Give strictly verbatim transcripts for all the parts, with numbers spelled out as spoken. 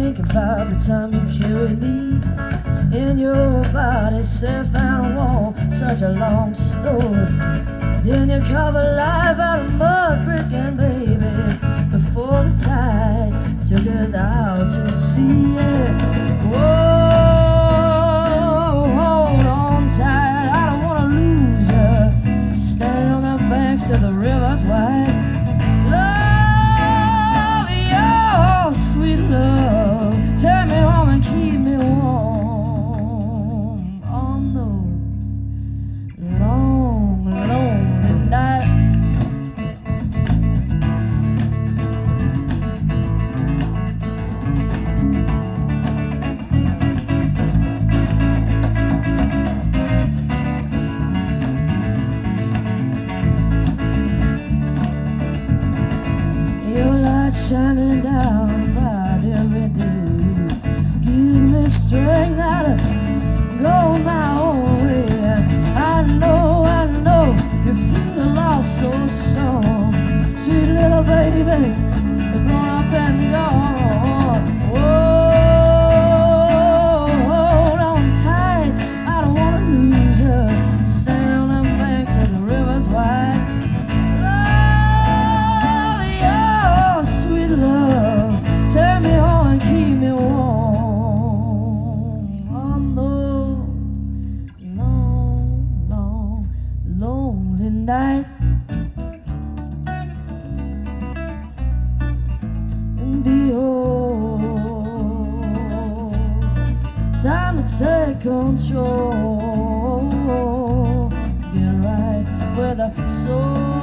think about the time you carried me in your body, safe and warm, such a long story. Then you cover life out of mud, brick and baby, before the tide took us out to sea. Yeah. Whoa, hold on tight, I don't wanna lose you. Standing on the banks of the river's wide. Love, your sweet love, turn me home and keep me warm on those long, lonely nights. Shining down by every day gives me strength now to go my own way. I know, I know you feel the loss so strong. Sweet little babies, they're grown up and gone. Oh, hold on tight, I don't wanna lose you. Standing on the banks of the river's wide. Love, turn me on and keep me warm on those long, long, lonely nights. And behold, time to take control, get right with the soul.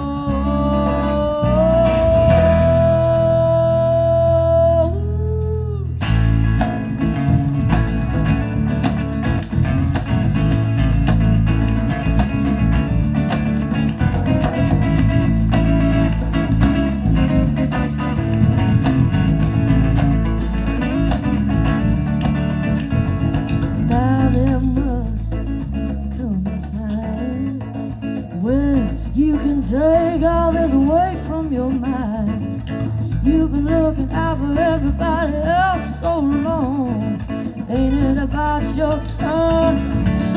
You can take all this weight from your mind. You've been looking out for everybody else so long. Ain't it about your turn?